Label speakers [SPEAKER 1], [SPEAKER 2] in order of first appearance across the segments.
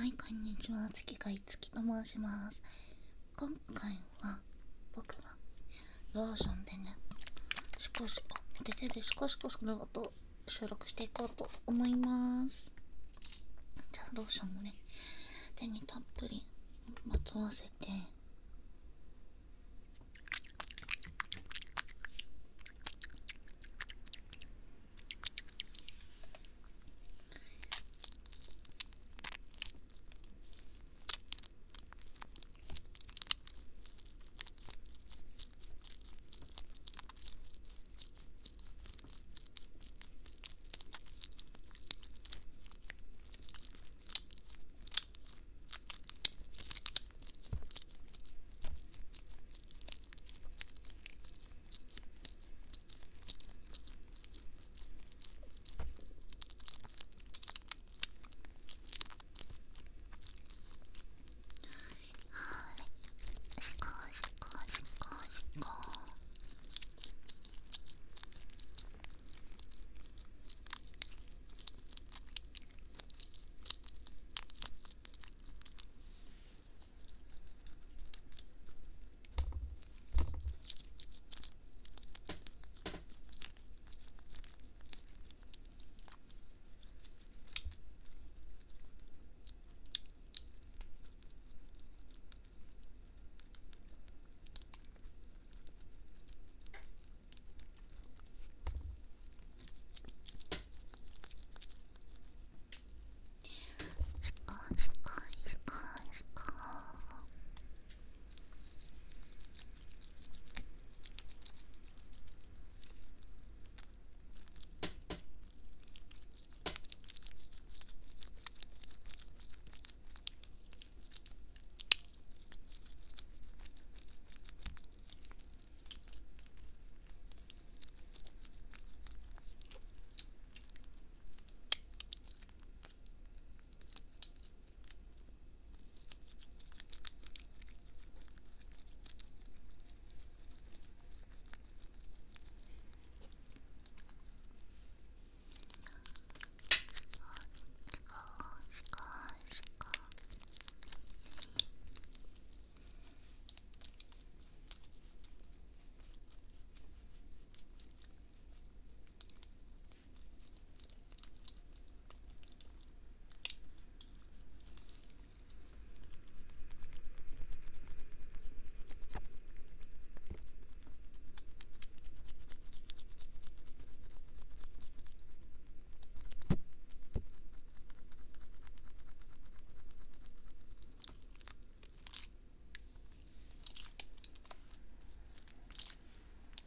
[SPEAKER 1] はい、こんにちは。月がいつきと申します。今回は僕がローションでね、シコシコ、手でシコシコする音を収録していこうと思います。じゃあローションもね、手にたっぷりまとわせて、シコシコシコシコ。シコシコシコシコ。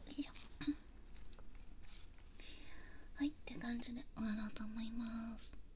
[SPEAKER 1] はいって感じで終わろうと思います。